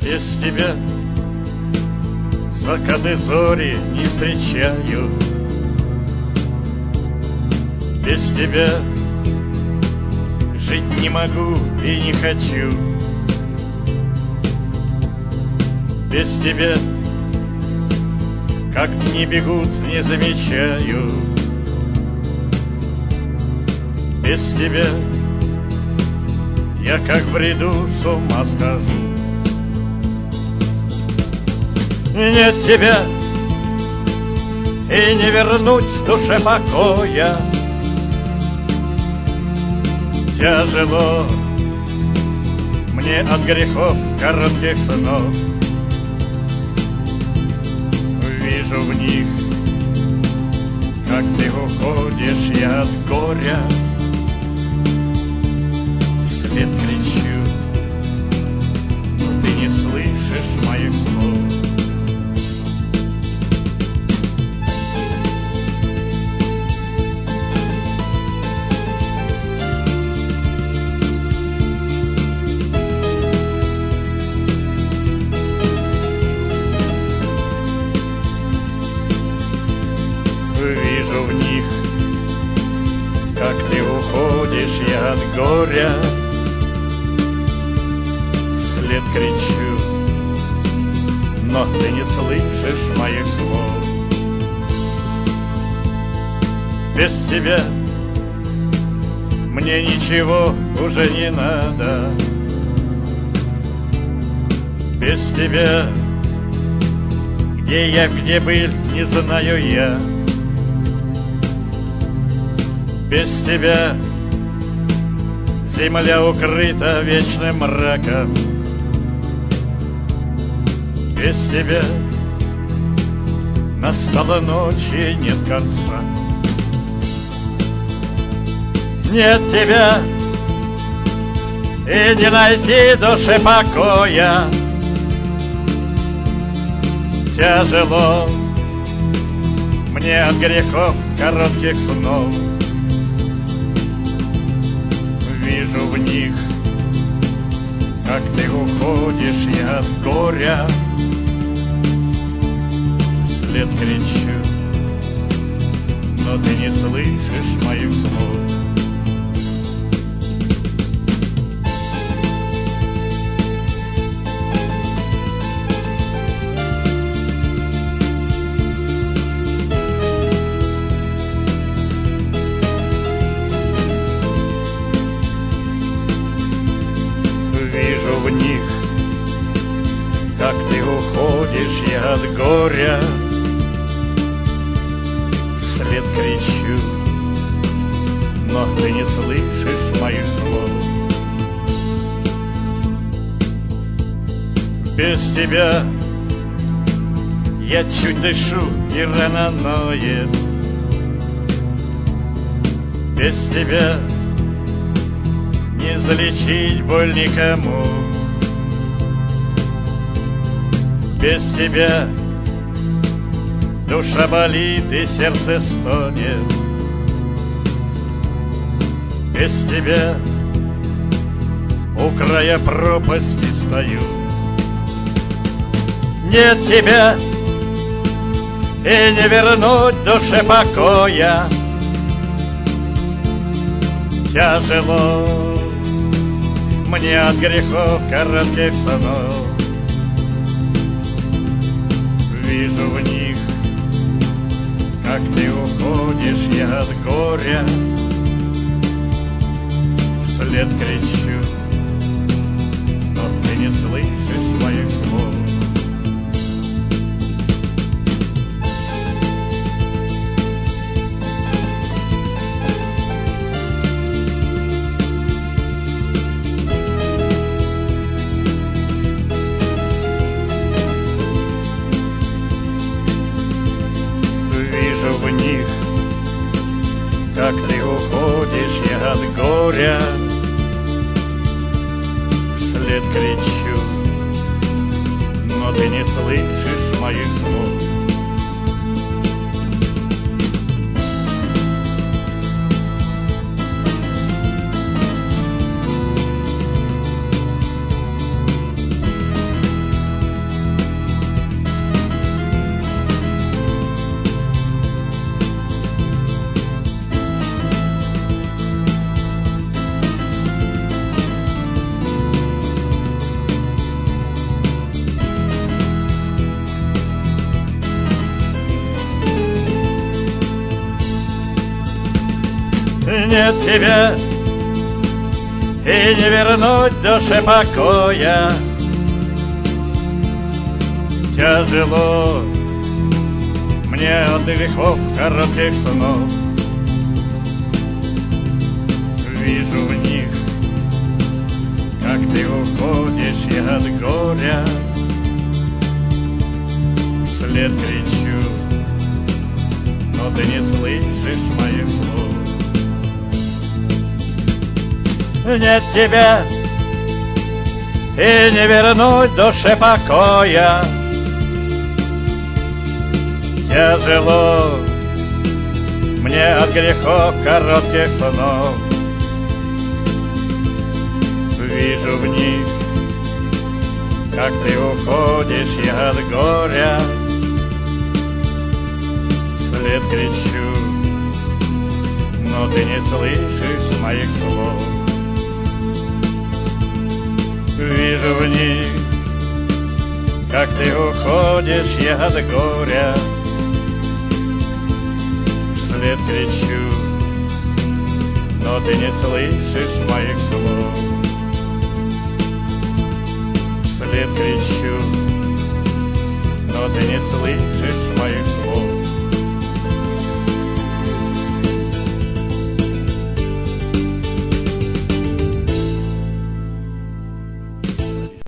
Без тебя закаты зори не встречаю. Без тебя жить не могу и не хочу. Без тебя как дни бегут, не замечаю. Без тебя я как в бреду с ума схожу. Нет тебя, и не вернуть душе покоя. Тяжело мне от грехов коротких снов. Вижу в них, как ты уходишь, я от горя вслед кричу, но ты не слышишь моих слов. Вижу в них, как ты уходишь, я от горя вслед кричу, но ты не слышишь моих слов. Без тебя мне ничего уже не надо. Без тебя где я, где был, не знаю я. Без тебя земля укрыта вечным мраком. Без тебя настала ночь и нет конца. Нет тебя, и не найти душе покоя. Тяжело мне от грехов коротких снов. Вижу в них, как ты уходишь, я от горя вслед кричу, но ты не слышишь моих слов. Вижу в них, как ты уходишь, я от горя вслед кричу, но ты не слышишь моих слов. Без тебя я чуть дышу и рана ноет. Без тебя не залечить боль никому. Без тебя душа болит и сердце стонет. Без тебя у края пропасти стою. Нет тебя, и не вернуть душе покоя. Тяжело мне от грехов коротких снов. Вижу в них, как ты уходишь, я от горя вслед кричу, но ты не слышишь моих слов. Вижу в них, как ты уходишь, я от горя вслед кричу, но ты не слышишь моих слов. Нет тебя, и не вернуть душе покоя. Тяжело мне от грехов коротких снов. Вижу в них, как ты уходишь, я от горя. Вслед кричу, но ты не слышишь моих слов. Нет тебя, и не вернуть душе покоя. Тяжело мне от грехов коротких снов. Вижу в них, как ты уходишь, я от горя. Вслед кричу, но ты не слышишь моих слов. Вижу в них, как ты уходишь, я от горя. Вслед кричу, но ты не слышишь моих слов. Вслед кричу, но ты не слышишь моих слов.